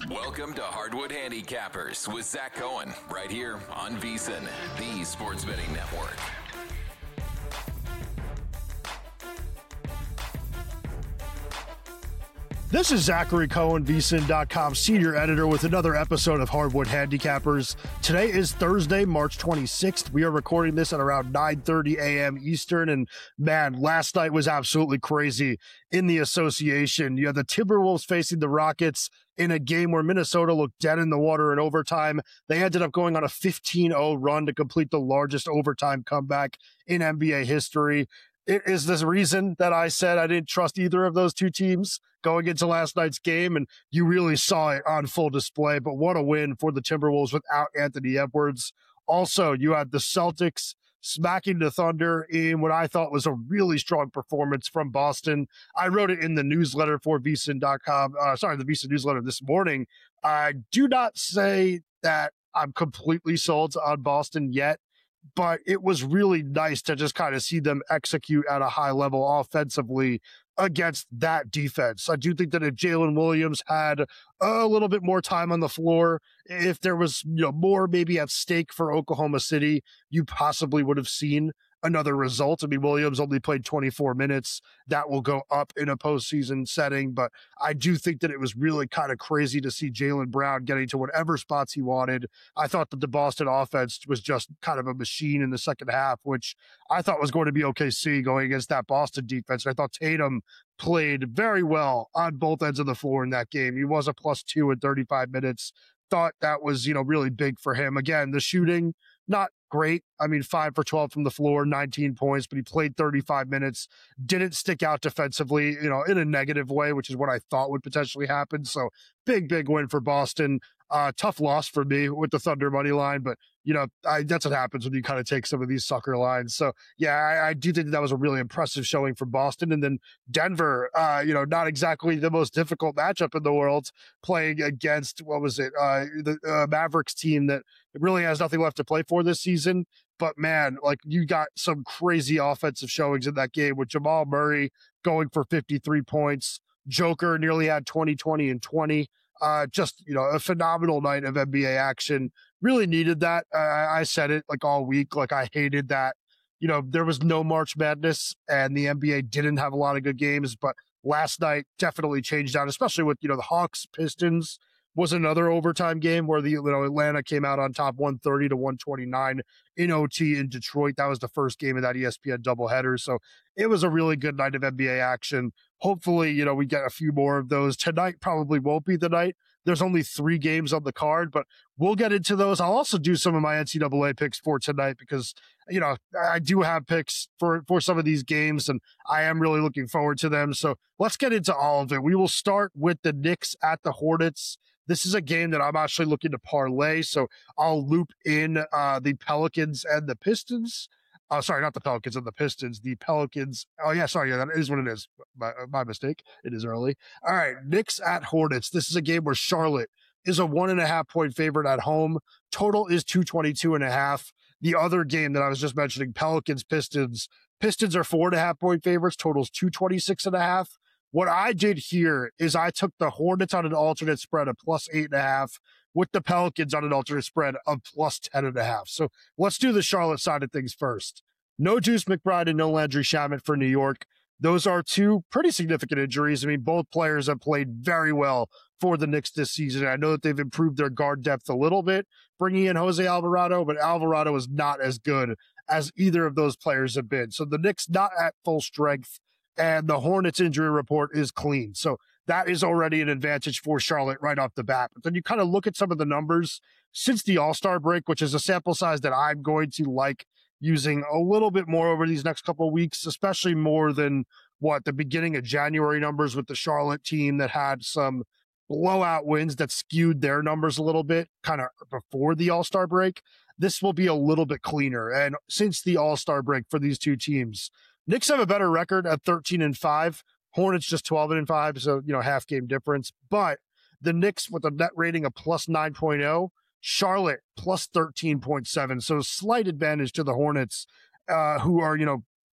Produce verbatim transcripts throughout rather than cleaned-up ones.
Welcome to Hardwood Handicappers with Zach Cohen, right here on VSiN, the Sports Betting Network. This is Zachary Cohen, V S I N dot com senior editor with another episode of Hardwood Handicappers. Today is Thursday, March twenty-sixth. We are recording this at around nine thirty a.m. Eastern, and man, last night was absolutely crazy in the association. You had the Timberwolves facing the Rockets in a game where Minnesota looked dead in the water in overtime. They ended up going on a fifteen oh run to complete the largest overtime comeback in N B A history. It is this reason that I said I didn't trust either of those two teams going into last night's game, and you really saw it on full display. But what a win for the Timberwolves without Anthony Edwards. Also, you had the Celtics smacking the Thunder in what I thought was a really strong performance from Boston. I wrote it in the newsletter for V S I N dot com, uh, sorry, the V S I N newsletter this morning. I do not say that I'm completely sold on Boston yet, but it was really nice to just kind of see them execute at a high level offensively against that defense. I do think that if Jalen Williams had a little bit more time on the floor, if there was, you know, more maybe at stake for Oklahoma City, you possibly would have seen another result. I mean, Williams only played twenty-four minutes. That will go up in a postseason setting, but I do think that it was really kind of crazy to see Jaylen Brown getting to whatever spots he wanted. I thought that the Boston offense was just kind of a machine in the second half, which I thought was going to be O K C going against that Boston defense. And I thought Tatum played very well on both ends of the floor in that game. He was a plus two in thirty-five minutes. Thought that was, you know, really big for him. Again, the shooting, not great. I mean, five for twelve from the floor, nineteen points, but he played thirty-five minutes, didn't stick out defensively, you know, in a negative way, which is what I thought would potentially happen. So big, big win for Boston. Uh, tough loss for me with the Thunder money line, but you know, I, that's what happens when you kind of take some of these sucker lines. So yeah, I, I do think that was a really impressive showing from Boston. And then Denver, uh, you know, not exactly the most difficult matchup in the world, playing against, what was it, uh, the uh, Mavericks team that really has nothing left to play for this season. But man, like, you got some crazy offensive showings in that game with Jamal Murray going for fifty-three points. Joker nearly had twenty, twenty, and twenty. Uh, just, you know, a phenomenal night of N B A action. Really needed that. Uh, I said it like all week. Like, I hated that, you know, there was no March Madness and the N B A didn't have a lot of good games, but last night definitely changed out, especially with, you know, the Hawks Pistons was another overtime game where the, you know, Atlanta came out on top one thirty to one twenty-nine in O T in Detroit. That was the first game of that E S P N doubleheader. So it was a really good night of N B A action. Hopefully, you know, we get a few more of those. Tonight probably won't be the night. There's only three games on the card, but we'll get into those. I'll also do some of my N C double A picks for tonight because, you know, I do have picks for, for some of these games, and I am really looking forward to them. So let's get into all of it. We will start with the Knicks at the Hornets. This is a game that I'm actually looking to parlay, so I'll loop in uh, the Pelicans and the Pistons. Uh, sorry, not the Pelicans and the Pistons, the Pelicans. Oh, yeah, sorry. Yeah, that is what it is. My, my mistake. It is early. All right, Knicks at Hornets. This is a game where Charlotte is a one and a half point favorite at home. Total is two twenty-two and a half. The other game that I was just mentioning, Pelicans, Pistons. Pistons are four and a half point favorites. Totals two twenty-six and a half. What I did here is I took the Hornets on an alternate spread of plus eight and a half with the Pelicans on an alternate spread of plus ten and a half. So let's do the Charlotte side of things first. No Deuce McBride and no Landry Shamet for New York. Those are two pretty significant injuries. I mean, both players have played very well for the Knicks this season. I know that they've improved their guard depth a little bit, bringing in Jose Alvarado, but Alvarado is not as good as either of those players have been. So the Knicks not at full strength, and the Hornets injury report is clean. So that is already an advantage for Charlotte right off the bat. But then you kind of look at some of the numbers since the All-Star break, which is a sample size that I'm going to like using a little bit more over these next couple of weeks, especially more than what the beginning of January numbers with the Charlotte team that had some blowout wins that skewed their numbers a little bit kind of before the All-Star break. This will be a little bit cleaner. And since the All-Star break for these two teams, Knicks have a better record at thirteen and five. Hornets just twelve and five, so, you know, half game difference. But the Knicks with a net rating of plus nine point oh, Charlotte plus thirteen point seven. So slight advantage to the Hornets, uh, who are, you know,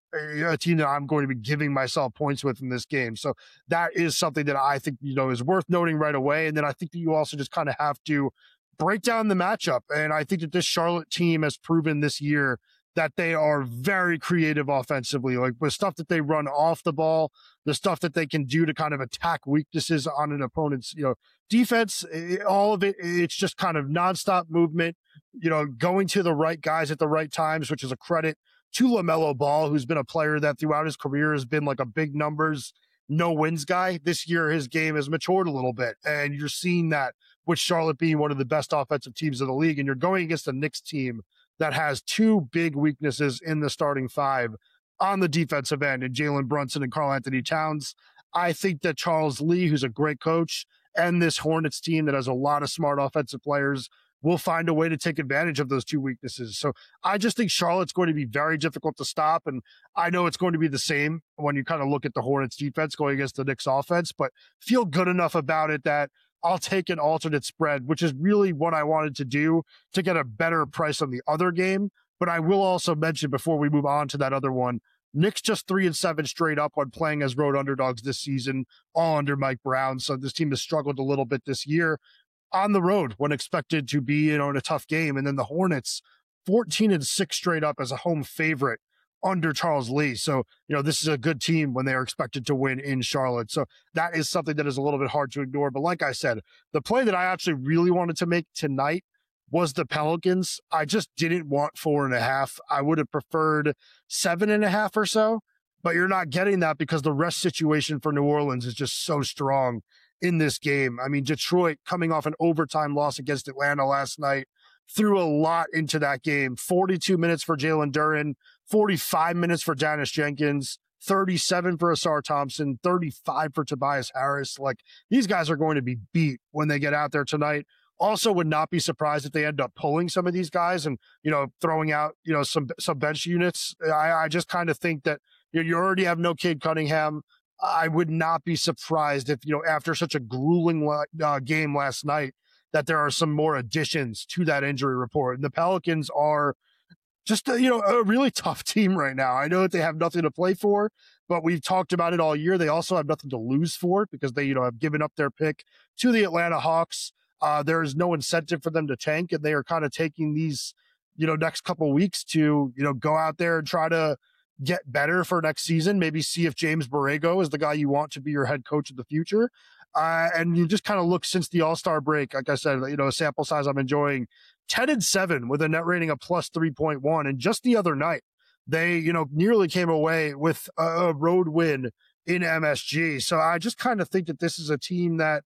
a team that I'm going to be giving myself points with in this game. So that is something that I think, you know, is worth noting right away. And then I think that you also just kind of have to break down the matchup. And I think that this Charlotte team has proven this year that they are very creative offensively, like with stuff that they run off the ball, the stuff that they can do to kind of attack weaknesses on an opponent's, you know, defense, it, all of it, it's just kind of nonstop movement, you know, going to the right guys at the right times, which is a credit to LaMelo Ball, who's been a player that throughout his career has been like a big numbers, no wins guy. This year, his game has matured a little bit, and you're seeing that with Charlotte being one of the best offensive teams in the league, and you're going against a Knicks team that has two big weaknesses in the starting five on the defensive end in Jalen Brunson and Karl-Anthony Towns. I think that Charles Lee, who's a great coach, and this Hornets team that has a lot of smart offensive players will find a way to take advantage of those two weaknesses. So I just think Charlotte's going to be very difficult to stop. And I know it's going to be the same when you kind of look at the Hornets defense going against the Knicks offense, but feel good enough about it that I'll take an alternate spread, which is really what I wanted to do to get a better price on the other game. But I will also mention before we move on to that other one, Knicks just three and seven straight up when playing as road underdogs this season, all under Mike Brown. So this team has struggled a little bit this year on the road when expected to be, you know, in a tough game. And then the Hornets, fourteen and six straight up as a home favorite under Charles Lee. So, you know, this is a good team when they are expected to win in Charlotte. So that is something that is a little bit hard to ignore. But like I said, the play that I actually really wanted to make tonight was the Pelicans. I just didn't want four and a half. I would have preferred seven and a half or so, but you're not getting that because the rest situation for New Orleans is just so strong in this game. I mean, Detroit coming off an overtime loss against Atlanta last night threw a lot into that game. forty-two minutes for Jalen Duren, forty-five minutes for Dennis Jenkins, thirty-seven for Asar Thompson, thirty-five for Tobias Harris. Like, these guys are going to be beat when they get out there tonight. Also would not be surprised if they end up pulling some of these guys and, you know, throwing out, you know, some, some bench units. I, I just kind of think that, you know, you already have no Cade Cunningham. I would not be surprised if, you know, after such a grueling uh, game last night, that there are some more additions to that injury report. And the Pelicans are just, a, you know, a really tough team right now. I know that they have nothing to play for, but we've talked about it all year. They also have nothing to lose for because they, you know, have given up their pick to the Atlanta Hawks. Uh, there is no incentive for them to tank, and they are kind of taking these, you know, next couple of weeks to, you know, go out there and try to get better for next season. Maybe see if James Borrego is the guy you want to be your head coach of the future. Uh, and you just kind of look since the All-Star break, like I said, you know, a sample size I'm enjoying, ten and seven with a net rating of plus three point one. And just the other night, they, you know, nearly came away with a road win in M S G. So I just kind of think that this is a team that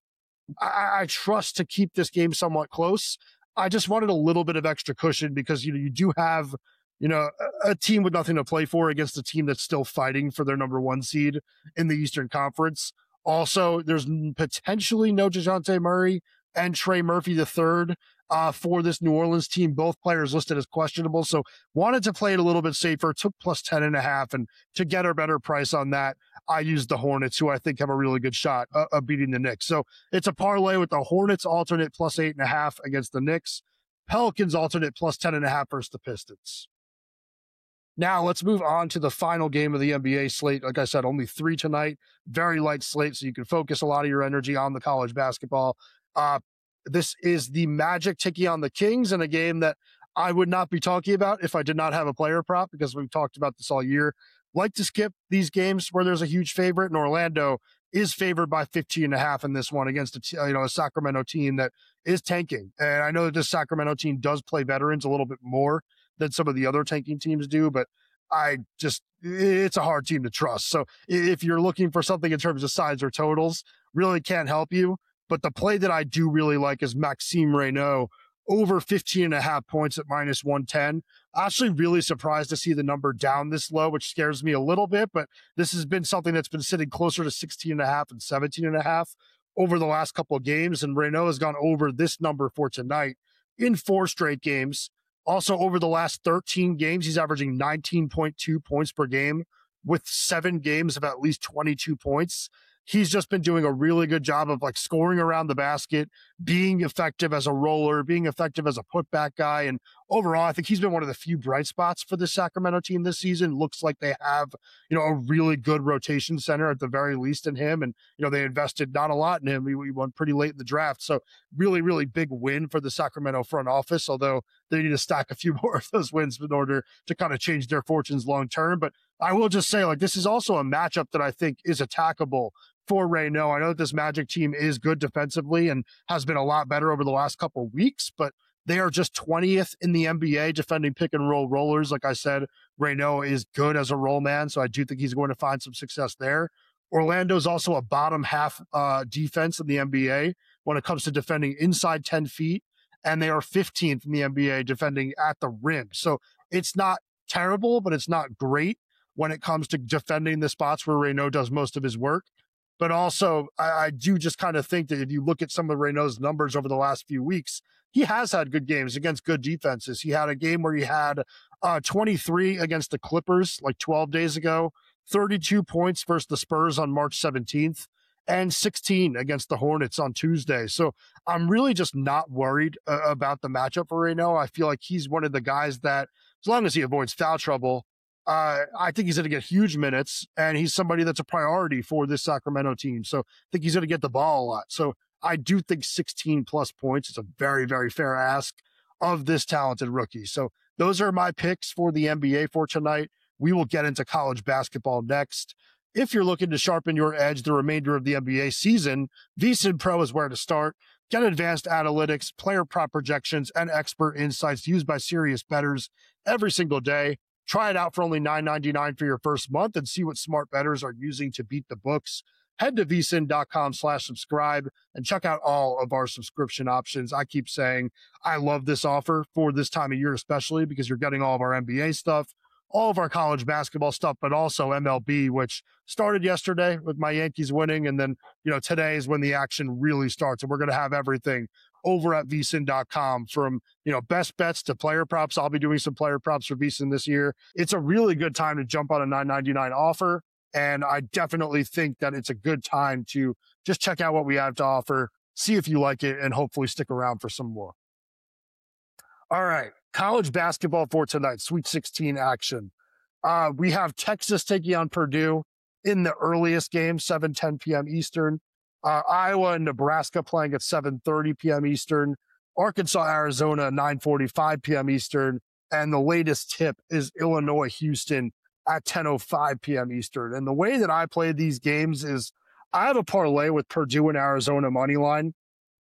I, I trust to keep this game somewhat close. I just wanted a little bit of extra cushion because, you know, you do have, you know, a, a team with nothing to play for against a team that's still fighting for their number one seed in the Eastern Conference. Also, there's potentially no DeJounte Murray and Trey Murphy the third uh, for this New Orleans team, both players listed as questionable. So wanted to play it a little bit safer, took plus ten and a half. And to get a better price on that, I used the Hornets, who I think have a really good shot uh, of beating the Knicks. So it's a parlay with the Hornets alternate plus eight and a half against the Knicks, Pelicans alternate plus ten and a half versus the Pistons. Now let's move on to the final game of the N B A slate. Like I said, only three tonight, very light slate, so you can focus a lot of your energy on the college basketball. Uh, this is the Magic taking on the Kings in a game that I would not be talking about if I did not have a player prop, because we've talked about this all year. Like to skip these games where there's a huge favorite, and Orlando is favored by fifteen and a half in this one against a, you know, a Sacramento team that is tanking. And I know that this Sacramento team does play veterans a little bit more than some of the other tanking teams do, but I just, it's a hard team to trust. So if you're looking for something in terms of sides or totals, really can't help you. But the play that I do really like is Maxime Reynaud over fifteen and a half points at minus one ten. Actually really surprised to see the number down this low, which scares me a little bit, but this has been something that's been sitting closer to sixteen and a half and seventeen and a half over the last couple of games. And Reynaud has gone over this number for tonight in four straight games. Also, over the last thirteen games, he's averaging nineteen point two points per game with seven games of at least twenty-two points. he's just been doing a really good job of like scoring around the basket, being effective as a roller, being effective as a putback guy. And overall, I think he's been one of the few bright spots for the Sacramento team this season. Looks like they have, you know, a really good rotation center at the very least in him. And, you know, they invested not a lot in him. He won pretty late in the draft. So really, really big win for the Sacramento front office, although they need to stack a few more of those wins in order to kind of change their fortunes long term. But I will just say, like, this is also a matchup that I think is attackable for Reynaud. I know that this Magic team is good defensively and has been a lot better over the last couple of weeks, but they are just twentieth in the N B A defending pick and roll rollers. Like I said, Reynaud is good as a roll man, so I do think he's going to find some success there. Orlando's also a bottom half uh, defense in the N B A when it comes to defending inside ten feet, and they are fifteenth in the N B A defending at the rim. So it's not terrible, but it's not great when it comes to defending the spots where Reynaud does most of his work. But also, I, I do just kind of think that if you look at some of Reynaud's numbers over the last few weeks, he has had good games against good defenses. He had a game where he had uh, twenty-three against the Clippers like twelve days ago, thirty-two points versus the Spurs on March seventeenth, and sixteen against the Hornets on Tuesday. So I'm really just not worried uh, about the matchup for Reynaud. I feel like he's one of the guys that, as long as he avoids foul trouble, Uh, I think he's going to get huge minutes, and he's somebody that's a priority for this Sacramento team. So I think he's going to get the ball a lot. So I do think sixteen plus points is a very, very fair ask of this talented rookie. So those are my picks for the N B A for tonight. We will get into college basketball next. If you're looking to sharpen your edge the remainder of the N B A season, VSiN Pro is where to start. Get advanced analytics, player prop projections, and expert insights used by serious bettors every single day. Try it out for only nine ninety-nine for your first month and see what smart bettors are using to beat the books. Head to vsin.com slash subscribe and check out all of our subscription options. I keep saying I love this offer for this time of year, especially because you're getting all of our N B A stuff, all of our college basketball stuff, but also M L B, which started yesterday with my Yankees winning. And then, you know, today is when the action really starts. And we're going to have everything over at vsin dot com, from, you know, best bets to player props. I'll be doing some player props for VSiN this year. It's a really good time to jump on a nine ninety-nine offer. And I definitely think that it's a good time to just check out what we have to offer, see if you like it, and hopefully stick around for some more. All right. College basketball for tonight, Sweet sixteen action. Uh, we have Texas taking on Purdue in the earliest game, seven ten p.m. Eastern. Uh, Iowa and Nebraska playing at seven thirty p.m. Eastern. Arkansas, Arizona, nine forty-five p.m. Eastern. And the latest tip is Illinois, Houston at ten oh five p.m. Eastern. And the way that I play these games is I have a parlay with Purdue and Arizona money line.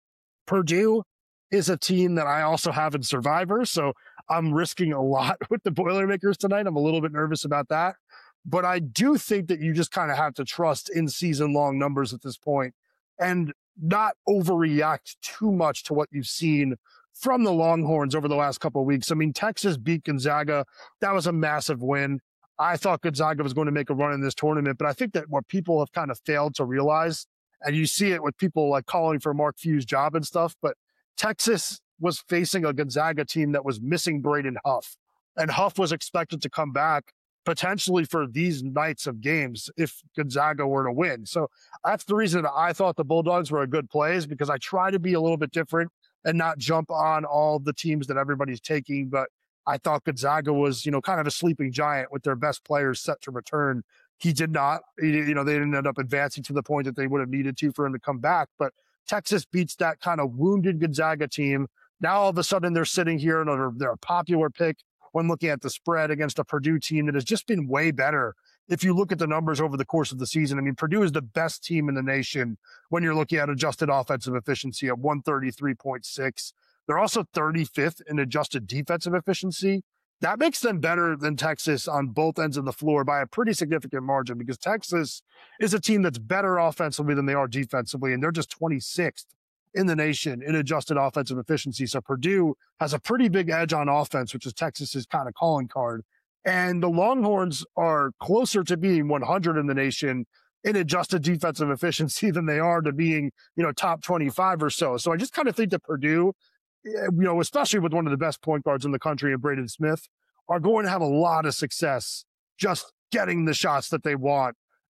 Purdue is a team that I also have in Survivor, so I'm risking a lot with the Boilermakers tonight. I'm a little bit nervous about that. But I do think that you just kind of have to trust in season-long numbers at this point and not overreact too much to what you've seen from the Longhorns over the last couple of weeks. I mean, Texas beat Gonzaga. That was a massive win. I thought Gonzaga was going to make a run in this tournament, but I think that what people have kind of failed to realize, and you see it with people like calling for Mark Few's job and stuff, but Texas was facing a Gonzaga team that was missing Braden Huff, and Huff was expected to come back potentially for these nights of games if Gonzaga were to win. So that's the reason that I thought the Bulldogs were a good play, is because I try to be a little bit different and not jump on all the teams that everybody's taking. But I thought Gonzaga was, you know, kind of a sleeping giant with their best players set to return. He did not, you know, they didn't end up advancing to the point that they would have needed to for him to come back. But Texas beats that kind of wounded Gonzaga team. Now all of a sudden they're sitting here and they're, they're a popular pick when looking at the spread against a Purdue team that has just been way better. If you look at the numbers over the course of the season, I mean, Purdue is the best team in the nation when you're looking at adjusted offensive efficiency at one thirty-three point six. They're also thirty-fifth in adjusted defensive efficiency. That makes them better than Texas on both ends of the floor by a pretty significant margin, because Texas is a team that's better offensively than they are defensively, and they're just twenty-sixth in the nation in adjusted offensive efficiency. So Purdue has a pretty big edge on offense, which is Texas's kind of calling card. And the Longhorns are closer to being one hundred in the nation in adjusted defensive efficiency than they are to being, you know, top twenty-five or so. So I just kind of think that Purdue, you know, especially with one of the best point guards in the country, and Braden Smith, are going to have a lot of success just getting the shots that they want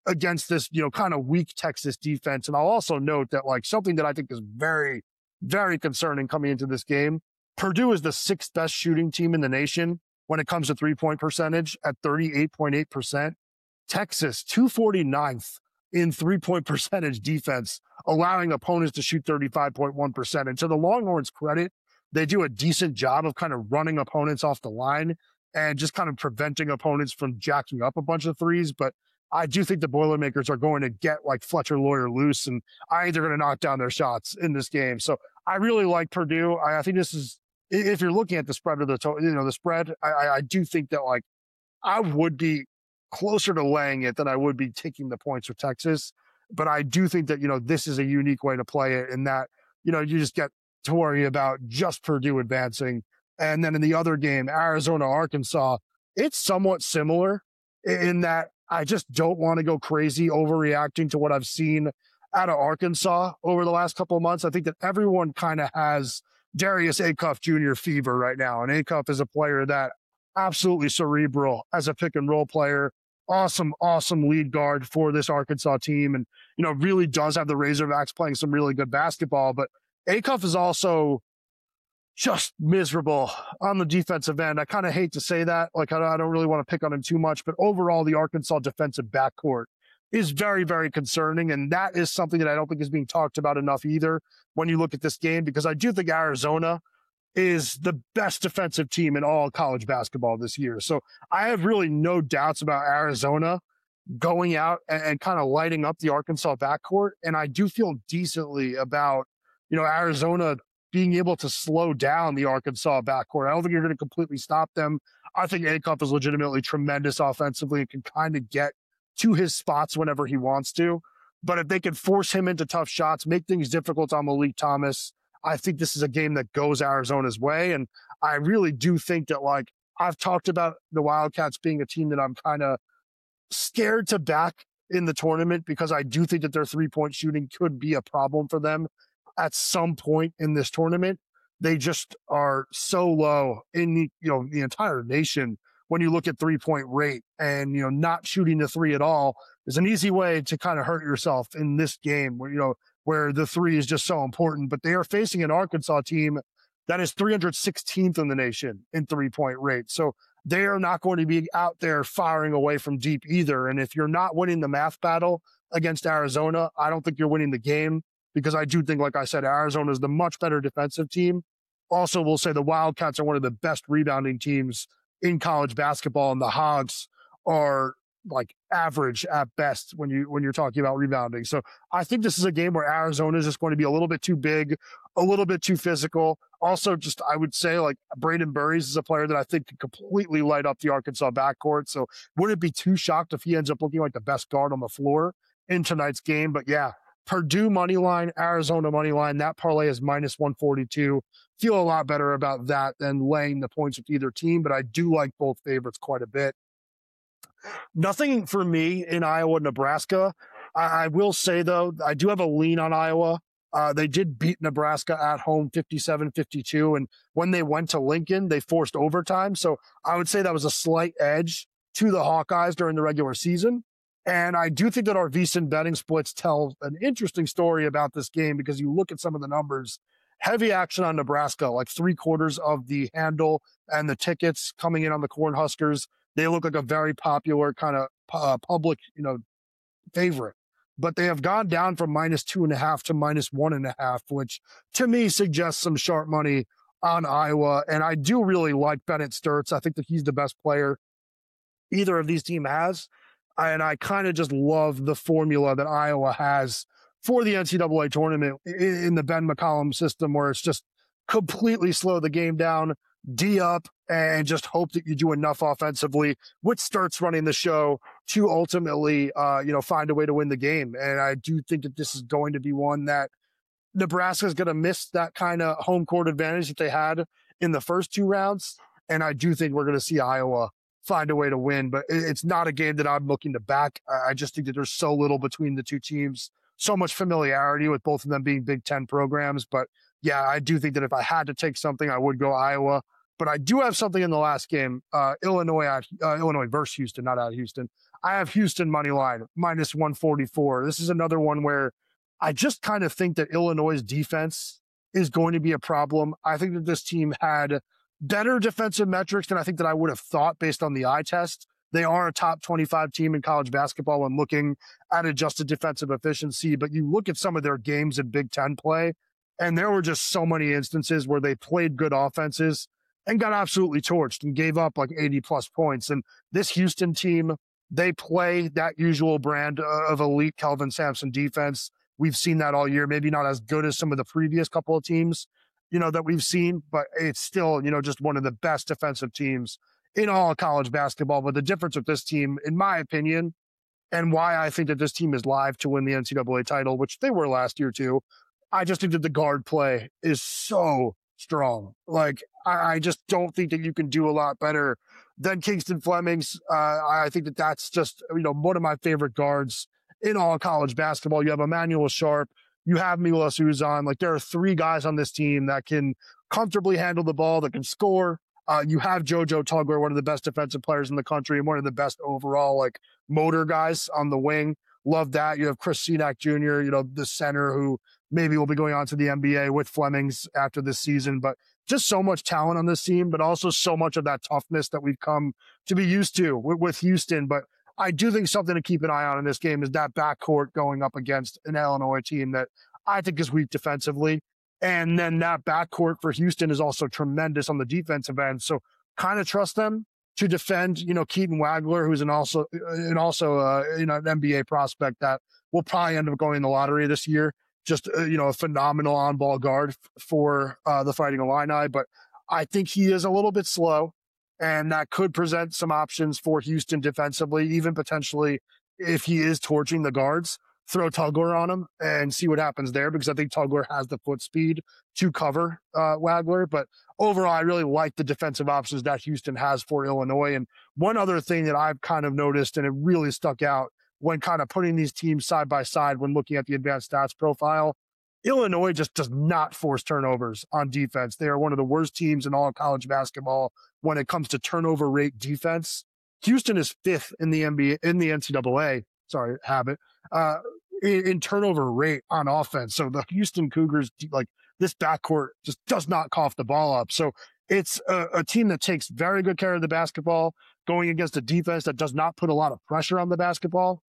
against this, you know, kind of weak Texas defense. And I'll also note that like something that I think is very, very concerning coming into this game, Purdue is the sixth best shooting team in the nation when it comes to three-point percentage at thirty-eight point eight percent. Texas, two hundred forty-ninth in three-point percentage defense, allowing opponents to shoot thirty-five point one percent. And to the Longhorns' credit, they do a decent job of kind of running opponents off the line and just kind of preventing opponents from jacking up a bunch of threes. But I do think the Boilermakers are going to get like Fletcher Lawyer loose, and I think they're going to knock down their shots in this game. So I really like Purdue. I, I think this is, if you're looking at the spread of the, to- you know, the spread, I, I, I do think that like I would be closer to laying it than I would be taking the points with Texas. But I do think that, you know, this is a unique way to play it in that, you know, you just get to worry about just Purdue advancing. And then in the other game, Arizona, Arkansas, it's somewhat similar in that I just don't want to go crazy overreacting to what I've seen out of Arkansas over the last couple of months. I think that everyone kind of has Darius Acuff Junior fever right now. And Acuff is a player that absolutely cerebral as a pick and roll player. Awesome, awesome lead guard for this Arkansas team. And, you know, really does have the Razorbacks playing some really good basketball. But Acuff is also just miserable on the defensive end. I kind of hate to say that. Like, I don't really want to pick on him too much, but overall, the Arkansas defensive backcourt is very, very concerning. And that is something that I don't think is being talked about enough either when you look at this game, because I do think Arizona is the best defensive team in all college basketball this year. So I have really no doubts about Arizona going out and, and kind of lighting up the Arkansas backcourt. And I do feel decently about, you know, Arizona being able to slow down the Arkansas backcourt. I don't think you're going to completely stop them. I think Acuff is legitimately tremendous offensively and can kind of get to his spots whenever he wants to. But if they can force him into tough shots, make things difficult on Malik Thomas, I think this is a game that goes Arizona's way. And I really do think that, like, I've talked about the Wildcats being a team that I'm kind of scared to back in the tournament because I do think that their three-point shooting could be a problem for them at some point in this tournament. They just are so low in the, you know, the entire nation when you look at three-point rate, and, you know, not shooting the three at all is an easy way to kind of hurt yourself in this game where, you know, where the three is just so important. But they are facing an Arkansas team that is three hundred sixteenth in the nation in three-point rate. So they are not going to be out there firing away from deep either. And if you're not winning the math battle against Arizona, I don't think you're winning the game, because I do think, like I said, Arizona is the much better defensive team. Also, we'll say the Wildcats are one of the best rebounding teams in college basketball, and the Hogs are like average at best when you when you're talking about rebounding. So I think this is a game where Arizona is just going to be a little bit too big, a little bit too physical. Also, just I would say like Braden Burries is a player that I think could completely light up the Arkansas backcourt. So wouldn't be too shocked if he ends up looking like the best guard on the floor in tonight's game. But yeah, Purdue money line, Arizona money line, that parlay is minus one forty-two. Feel a lot better about that than laying the points with either team, but I do like both favorites quite a bit. Nothing for me in Iowa, Nebraska. I, I will say, though, I do have a lean on Iowa. Uh, they did beat Nebraska at home fifty-seven fifty-two, and when they went to Lincoln, they forced overtime. So I would say that was a slight edge to the Hawkeyes during the regular season. And I do think that our VSiN betting splits tell an interesting story about this game, because you look at some of the numbers. Heavy action on Nebraska, like three quarters of the handle and the tickets coming in on the Cornhuskers. They look like a very popular kind of uh, public, you know, favorite. But they have gone down from minus two and a half to minus one and a half, which to me suggests some sharp money on Iowa. And I do really like Bennett Sturts. I think that he's the best player either of these teams has. And I kind of just love the formula that Iowa has for the N C double A tournament in the Ben McCollum system, where it's just completely slow the game down, D up, and just hope that you do enough offensively with Sturts running the show to ultimately, uh, you know, find a way to win the game. And I do think that this is going to be one that Nebraska is going to miss that kind of home court advantage that they had in the first two rounds. And I do think we're going to see Iowa find a way to win, but it's not a game that I'm looking to back. I just think that there's so little between the two teams, so much familiarity with both of them being Big Ten programs. But yeah, I do think that if I had to take something, I would go Iowa. but I do have something in the last game. Uh, Illinois at uh, Illinois versus Houston, not at Houston. I have Houston money line minus one forty-four. This is another one where I just kind of think that Illinois' defense is going to be a problem. I think that this team had better defensive metrics than I think that I would have thought based on the eye test. They are a top twenty-five team in college basketball when looking at adjusted defensive efficiency, but you look at some of their games in Big Ten play, and there were just so many instances where they played good offenses and got absolutely torched and gave up like eighty plus points. And this Houston team, they play that usual brand of elite Kelvin Sampson defense. We've seen that all year, maybe not as good as some of the previous couple of teams, you know, that we've seen, but it's still, you know, just one of the best defensive teams in all of college basketball. But the difference with this team, in my opinion, and why I think that this team is live to win the N C double A title, which they were last year too, I just think that the guard play is so strong. Like, I, I just don't think that you can do a lot better than Kingston Flemings. Uh, I think that that's just, you know, one of my favorite guards in all college basketball. You have Emmanuel Sharp, you have Milos Uzan. Like, there are three guys on this team that can comfortably handle the ball, that can score. Uh, you have JoJo Tugler, one of the best defensive players in the country and one of the best overall, like, motor guys on the wing. Love that. You have Chris Senac Junior, you know, the center who maybe will be going on to the N B A with Flemings after this season. But just so much talent on this team, but also so much of that toughness that we've come to be used to with, with Houston. But I do think something to keep an eye on in this game is that backcourt going up against an Illinois team that I think is weak defensively. And then that backcourt for Houston is also tremendous on the defensive end. So kind of trust them to defend, you know, Keaton Wagler, who's an also, and also, uh, you know, an N B A prospect that will probably end up going in the lottery this year. Just, uh, you know, a phenomenal on-ball guard f- for uh, the Fighting Illini. But I think he is a little bit slow, and that could present some options for Houston defensively, even potentially if he is torching the guards, throw Tugler on him and see what happens there, because I think Tugler has the foot speed to cover uh, Wagler. But overall, I really like the defensive options that Houston has for Illinois. And one other thing that I've kind of noticed, and it really stuck out when kind of putting these teams side by side when looking at the advanced stats profile, Illinois just does not force turnovers on defense. They are one of the worst teams in all of college basketball when it comes to turnover rate defense. Houston is fifth in the N B A, in the N C double A, sorry, habit, uh, in, in turnover rate on offense. So the Houston Cougars, like, this backcourt just does not cough the ball up. So it's a, a team that takes very good care of the basketball, going against a defense that does not put a lot of pressure on the basketball.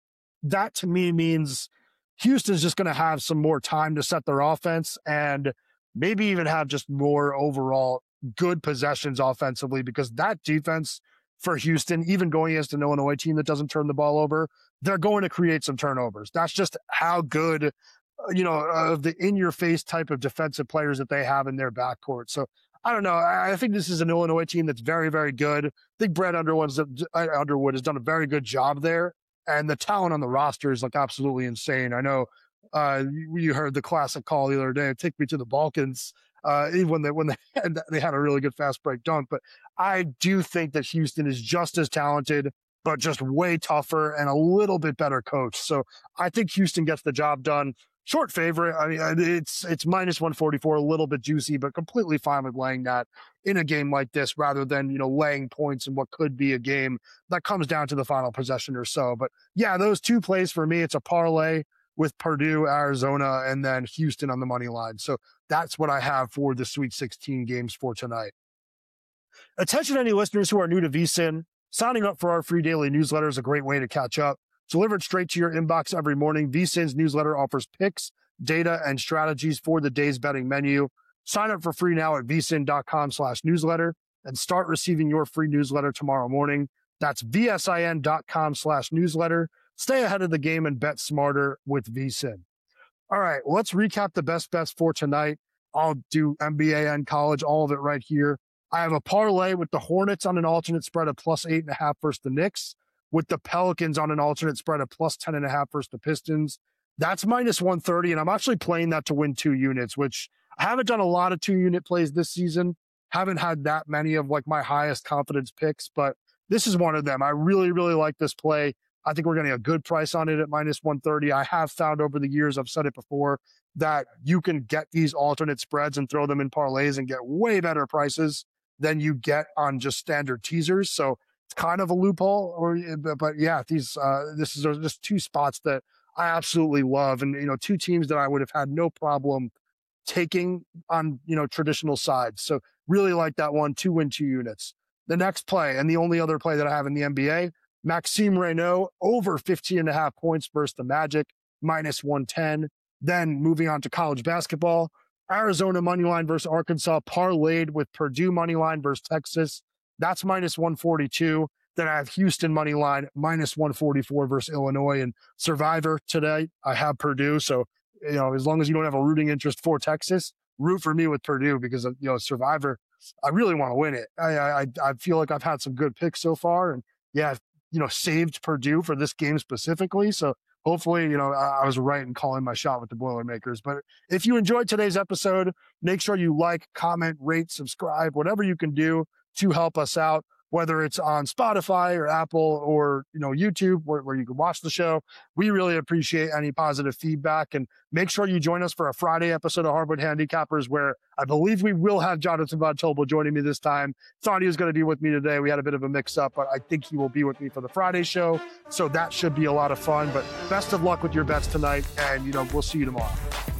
That to me means Houston's just going to have some more time to set their offense and maybe even have just more overall good possessions offensively, because that defense for Houston, even going against an Illinois team that doesn't turn the ball over, they're going to create some turnovers. That's just how good, you know, of the in-your-face type of defensive players that they have in their backcourt. So I don't know. I think this is an Illinois team that's very, very good. I think Brett Underwood's, Underwood has done a very good job there. And the talent on the roster is like absolutely insane. I know uh, you, you heard the classic call the other day, take me to the Balkans, uh, even when they, when they had, they had a really good fast break dunk. But I do think that Houston is just as talented, but just way tougher and a little bit better coach. So I think Houston gets the job done. Short favorite. I mean, it's it's minus one forty-four, a little bit juicy, but completely fine with laying that in a game like this, rather than, you know, laying points in what could be a game that comes down to the final possession or so. But yeah, those two plays for me, it's a parlay with Purdue, Arizona, and then Houston on the money line. So that's what I have for the Sweet sixteen games for tonight. Attention, any listeners who are new to V S I N, signing up for our free daily newsletter is a great way to catch up. Delivered straight to your inbox every morning, V S I N's newsletter offers picks, data, and strategies for the day's betting menu. Sign up for free now at vsin.com slash newsletter and start receiving your free newsletter tomorrow morning. That's vsin.com slash newsletter. Stay ahead of the game and bet smarter with V S I N. All right, let's recap the best bets for tonight. I'll do N B A and college, all of it right here. I have a parlay with the Hornets on an alternate spread of plus eight and a half versus the Knicks, with the Pelicans on an alternate spread of plus ten and a half versus the Pistons. That's minus one thirty, and I'm actually playing that to win two units, which I haven't done a lot of two-unit plays this season. Haven't had that many of like my highest confidence picks, but this is one of them. I really, really like this play. I think we're getting a good price on it at minus one thirty. I have found over the years, I've said it before, that you can get these alternate spreads and throw them in parlays and get way better prices than you get on just standard teasers. So it's kind of a loophole. Or, but, but yeah, these uh, this is just two spots that I absolutely love, and you know, two teams that I would have had no problem taking on, you know, traditional sides. So really like that one, two win, two units. The next play, and the only other play that I have in the N B A, Maxime Reynaud over fifteen and a half points versus the Magic, minus one ten. Then moving on to college basketball, Arizona money line versus Arkansas, parlayed with Purdue money line versus Texas. That's minus one forty-two. Then I have Houston money line, minus one forty-four versus Illinois. And Survivor today, I have Purdue. So, you know, as long as you don't have a rooting interest for Texas, root for me with Purdue, because, you know, Survivor, I really want to win it. I, I I feel like I've had some good picks so far, and yeah, I've, you know, saved Purdue for this game specifically. So hopefully, you know, I, I was right in calling my shot with the Boilermakers. But if you enjoyed today's episode, make sure you like, comment, rate, subscribe, whatever you can do to help us out, whether it's on Spotify or Apple or, you know, YouTube, where, where you can watch the show. We really appreciate any positive feedback, and make sure you join us for a Friday episode of Hardwood Handicappers, where I believe we will have Jonathan Von Tobel joining me this time. Thought he was going to be with me today. We had a bit of a mix up, but I think he will be with me for the Friday show. So that should be a lot of fun, but best of luck with your bets tonight, and, you know, we'll see you tomorrow.